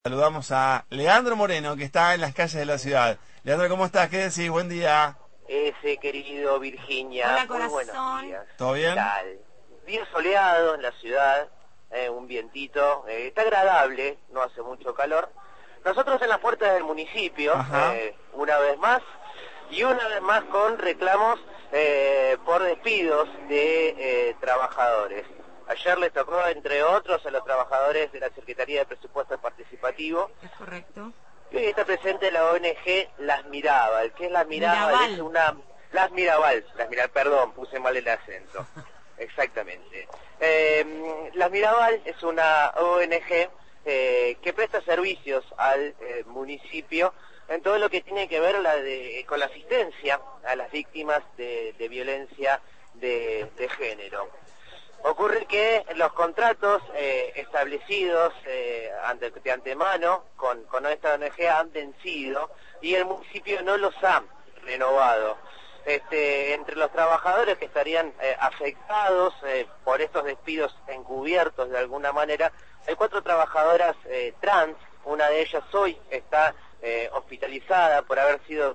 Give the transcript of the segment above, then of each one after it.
Saludamos a Leandro Moreno, que está en las calles de la ciudad. Leandro, ¿cómo estás? ¿Qué decís? Buen día. Ese querido Virginia, Hola, muy buenos corazón. días. ¿Todo ¿Qué bien? tal? Día soleado en la ciudad, un vientito, está agradable, no hace mucho calor. Nosotros en las puertas del municipio, Ajá. una vez más, y una vez más con reclamos por despidos de trabajadores. Ayer les tocó, entre otros, a los trabajadores de la Secretaría de Presupuesto Participativo. Es correcto. Y hoy está presente la ONG Las Mirabal. ¿Qué es Las Mirabal? Mirabal. Es una... Las Mirabal, perdón, puse mal el acento. Exactamente. Las Mirabal es una ONG que presta servicios al municipio en todo lo que tiene que ver con la asistencia a las víctimas de violencia de género. Ocurre que los contratos establecidos de antemano con esta ONG han vencido y el municipio no los ha renovado. Entre los trabajadores que estarían afectados por estos despidos encubiertos de alguna manera, hay 4 trabajadoras trans. Una de ellas hoy está hospitalizada por haber sido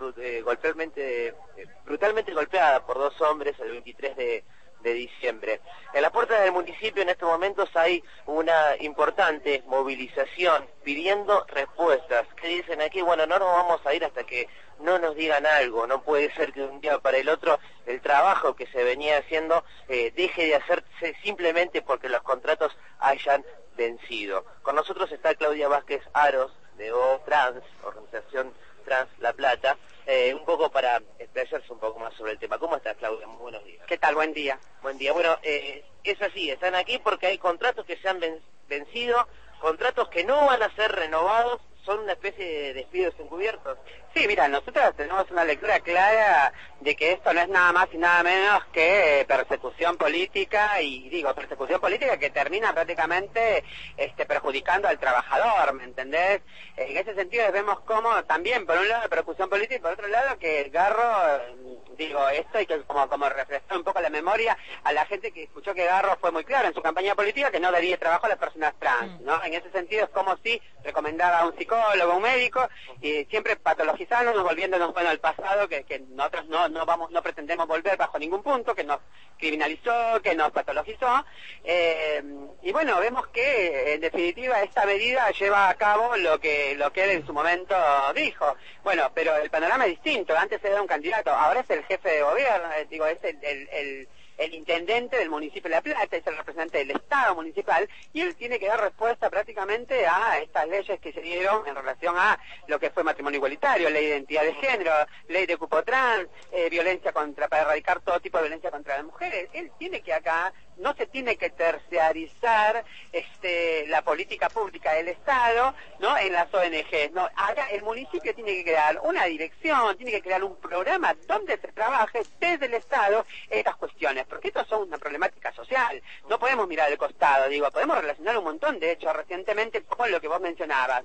brutalmente golpeada por 2 hombres el 23 de diciembre. En las puertas del municipio en estos momentos hay una importante movilización pidiendo respuestas. ¿Qué dicen aquí? Bueno, no nos vamos a ir hasta que no nos digan algo. No puede ser que de un día para el otro el trabajo que se venía haciendo deje de hacerse simplemente porque los contratos hayan vencido. Con nosotros está Claudia Vázquez Aros, de O Trans, Organización Trans La Plata, un poco para explayarse un poco más sobre el tema. ¿Cómo estás, Claudia? Muy buenos días. ¿Qué tal? Buen día. Buen día. Bueno, es así, están aquí porque hay contratos que se han vencido, contratos que no van a ser renovados, son una especie de despidos encubiertos. Sí, mira, nosotros tenemos una lectura clara de que esto no es nada más y nada menos que persecución política, y digo, persecución política que termina prácticamente perjudicando al trabajador, ¿me entendés? En ese sentido vemos cómo también, por un lado, persecución política y por otro lado que el Garro, digo, esto hay que como refrescar un poco la memoria a la gente que escuchó que Garro fue muy claro en su campaña política que no daría trabajo a las personas trans, ¿no? En ese sentido es como si recomendaba a un psicólogo, a un médico, y siempre patologizándonos, volviéndonos al pasado, que nosotros no pretendemos volver bajo ningún punto, que nos criminalizó, que nos patologizó, y bueno, vemos que en definitiva esta medida lleva a cabo lo que él en su momento dijo. Bueno, pero el panorama es distinto. Antes era un candidato, ahora es el jefe de gobierno, digo, es el intendente del municipio de La Plata, es el representante del Estado municipal, y él tiene que dar respuesta prácticamente a estas leyes que se dieron en relación a lo que fue matrimonio igualitario, ley de identidad de género, ley de cupo trans, para erradicar todo tipo de violencia contra las mujeres. Él tiene que acá, no se tiene que terciarizar la política pública del Estado, ¿no?, en las ONGs, ¿no? Acá el municipio tiene que crear una dirección, tiene que crear un programa donde se trabaje desde el Estado estas cuestiones, porque esto son una problemática social. No podemos mirar al costado, digo, podemos relacionar un montón de hechos recientemente con lo que vos mencionabas,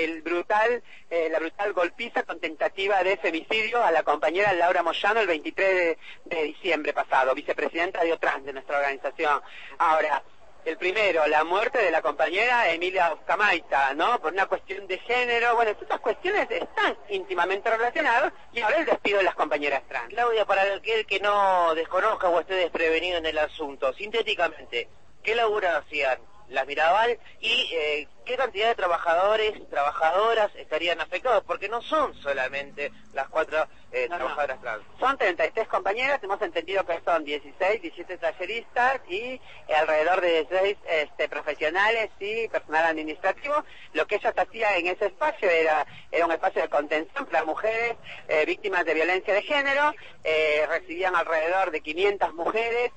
la brutal golpiza con tentativa de femicidio a la compañera Laura Moyano el 23 de diciembre pasado, vicepresidenta de OTRANS de nuestra organización. Ahora, el primero, la muerte de la compañera Emilia Oscamaita, ¿no?, por una cuestión de género. Bueno, estas cuestiones están íntimamente relacionadas, y ahora el despido de las compañeras trans. Claudia, para aquel que no desconozca o esté desprevenido en el asunto, sintéticamente, ¿qué laburo hacían Las Mirabal y qué cantidad de trabajadoras estarían afectados? Porque no son solamente las 4 trabajadoras trans. Son 33 compañeras, hemos entendido que son 17 talleristas y alrededor de 16 profesionales y personal administrativo. Lo que ellas hacían en ese espacio era un espacio de contención para mujeres víctimas de violencia de género. Recibían alrededor de 500 mujeres,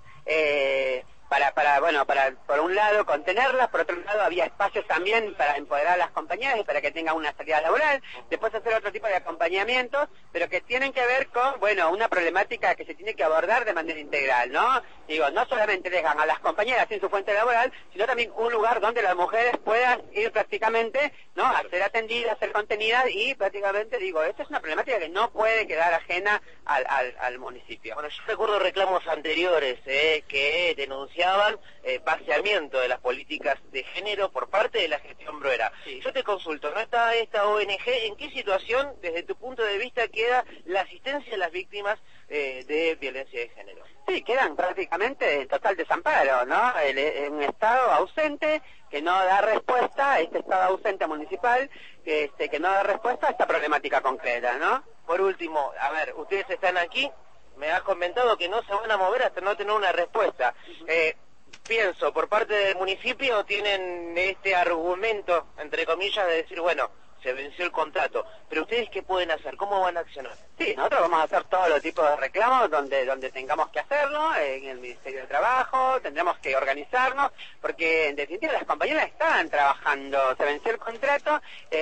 para por un lado contenerlas, por otro lado había espacios también para empoderar a las compañeras y para que tengan una salida laboral, después hacer otro tipo de acompañamientos, pero que tienen que ver con, una problemática que se tiene que abordar de manera integral, ¿no? Digo, no solamente dejan a las compañeras sin su fuente laboral, sino también un lugar donde las mujeres puedan ir prácticamente, ¿no?, a ser atendidas, a ser contenidas, y prácticamente, esta es una problemática que no puede quedar ajena al municipio. Bueno, yo recuerdo reclamos anteriores que denunciaban denunciaban vaciamiento de las políticas de género por parte de la gestión Bruera. Sí. Yo te consulto, ¿no está esta ONG? ¿En qué situación, desde tu punto de vista, queda la asistencia a las víctimas de violencia de género? Sí, quedan prácticamente en total desamparo, ¿no? Un Estado ausente que no da respuesta, este Estado ausente municipal, que no da respuesta a esta problemática concreta, ¿no? Por último, a ver, ustedes están aquí, me has comentado que no se van a mover hasta no tener una respuesta. Pienso, por parte del municipio tienen este argumento, entre comillas, de decir, bueno, se venció el contrato, pero ustedes ¿qué pueden hacer? ¿Cómo van a accionar? Sí, nosotros vamos a hacer todos los tipos de reclamos donde tengamos que hacerlo, en el Ministerio de Trabajo, tendremos que organizarnos, porque en definitiva las compañeras están trabajando, se venció el contrato,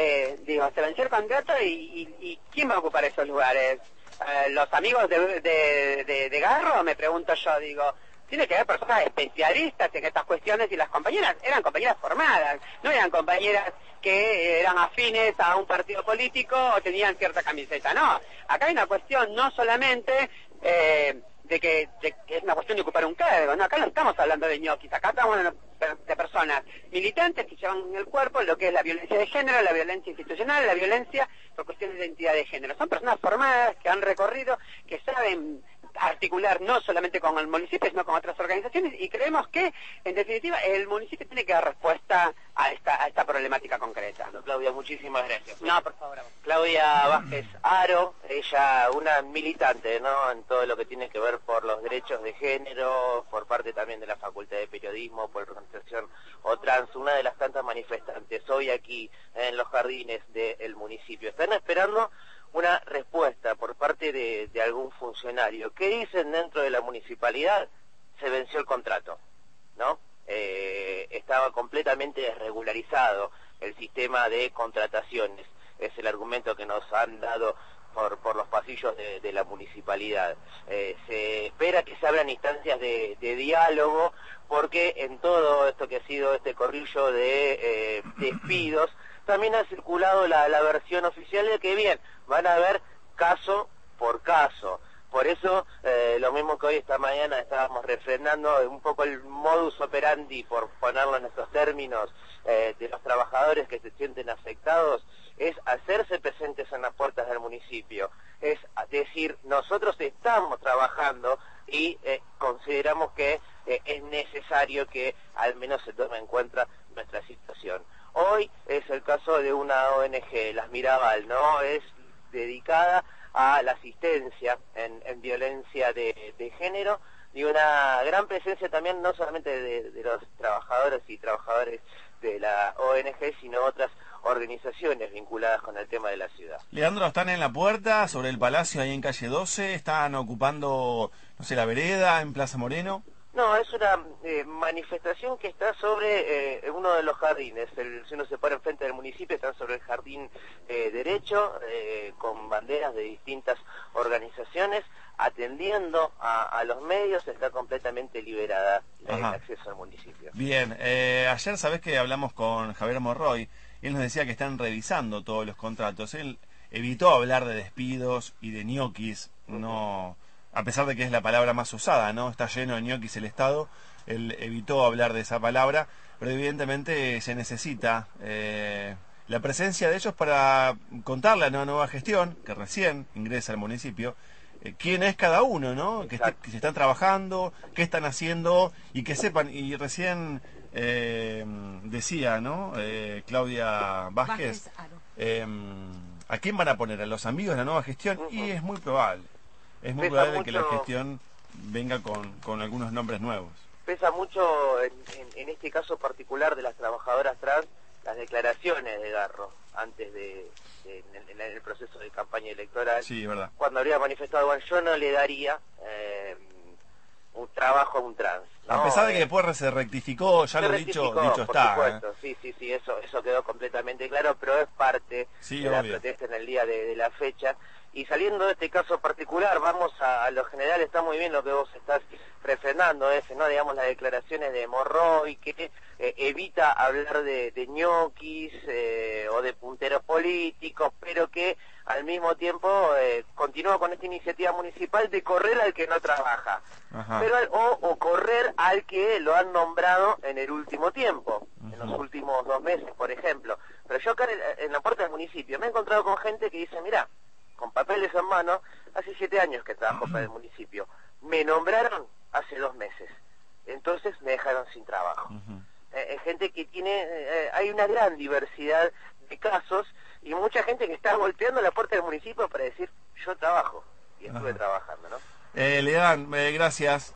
y ¿quién va a ocupar esos lugares? Los amigos de Garro, me pregunto yo, digo, tiene que haber personas especialistas en estas cuestiones y las compañeras eran compañeras formadas, no eran compañeras que eran afines a un partido político o tenían cierta camiseta, no. Acá hay una cuestión no solamente de que es una cuestión de ocupar un cargo, no, acá no estamos hablando de ñoquis, acá estamos de personas militantes que llevan en el cuerpo lo que es la violencia de género, la violencia institucional, la violencia por cuestiones de identidad de género. Son personas formadas que han recorrido, que saben articular no solamente con el municipio, sino con otras organizaciones, y creemos que, en definitiva, el municipio tiene que dar respuesta a esta problemática concreta. Claudia, muchísimas gracias. No, por favor. Claudia Vázquez Aro, ella una militante, ¿no?, en todo lo que tiene que ver por los derechos de género, por parte también de la Facultad de Periodismo, por organización OTRANS, una de las tantas manifestantes hoy aquí en los jardines del municipio. Están esperando una respuesta por parte de algún funcionario. ¿Qué dicen dentro de la municipalidad? Se venció el contrato, ¿no? Estaba completamente desregularizado el sistema de contrataciones. Es el argumento que nos han dado por los pasillos de la municipalidad. Se espera que se abran instancias de diálogo, porque en todo esto que ha sido este corrillo de despidos, también ha circulado la versión oficial de que, bien, van a ver caso por caso. Por eso, lo mismo que hoy, esta mañana, estábamos refrendando un poco el modus operandi, por ponerlo en estos términos, de los trabajadores que se sienten afectados, es hacerse presentes en las puertas del municipio. Es decir, nosotros estamos trabajando y consideramos que es necesario que al menos se tome en cuenta nuestra situación. Hoy es el caso de una ONG, Las Mirabal, ¿no? Es dedicada a la asistencia en violencia de género, y una gran presencia también no solamente de los trabajadores y trabajadores de la ONG, sino otras organizaciones vinculadas con el tema de la ciudad. Leandro, están en la puerta, sobre el Palacio, ahí en calle 12, están ocupando, no sé, la vereda, en Plaza Moreno. No, es una manifestación que está sobre uno de los jardines. Si uno se para enfrente del municipio, están sobre el jardín derecho, con banderas de distintas organizaciones, atendiendo a los medios. Está completamente liberada el acceso al municipio. Bien, ayer sabés que hablamos con Javier Morroy, y él nos decía que están revisando todos los contratos. Él evitó hablar de despidos y de ñoquis, no... A pesar de que es la palabra más usada, ¿no? Está lleno de ñoquis el Estado, él evitó hablar de esa palabra, pero evidentemente se necesita la presencia de ellos para contarle a una nueva gestión, que recién ingresa al municipio, quién es cada uno, ¿no? Que se están trabajando, qué están haciendo, y que sepan, y recién decía, ¿no? Claudia Vázquez, ¿a quién van a poner? ¿A los amigos de la nueva gestión? Y es muy probable. Es muy probable que la gestión venga con algunos nombres nuevos. Pesa mucho, en este caso particular de las trabajadoras trans, las declaraciones de Garro antes en el proceso de campaña electoral. Sí, verdad. Cuando habría manifestado, bueno, yo no le daría un trabajo a un trans, ¿no? A pesar de que después se rectificó, ya lo dicho está. Por supuesto, sí, eso quedó completamente claro, pero es parte de la protesta en el día de la fecha. Y saliendo de este caso particular, vamos a lo general, está muy bien lo que vos estás refrendando, ¿no? Digamos, las declaraciones de Morroy, que evita hablar de ñoquis o de punteros políticos, pero que al mismo tiempo continúa con esta iniciativa municipal de correr al que no trabaja. Ajá. Pero o correr al que lo han nombrado en el último tiempo, en los últimos 2 meses, por ejemplo. Pero yo acá en la puerta del municipio me he encontrado con gente que dice, mirá, con papeles en mano, hace 7 años que trabajo para el municipio. Me nombraron hace 2 meses. Entonces me dejaron sin trabajo. Gente que tiene... hay una gran diversidad de casos y mucha gente que está golpeando la puerta del municipio para decir, yo trabajo. Y estuve trabajando, ¿no? Leandro, gracias.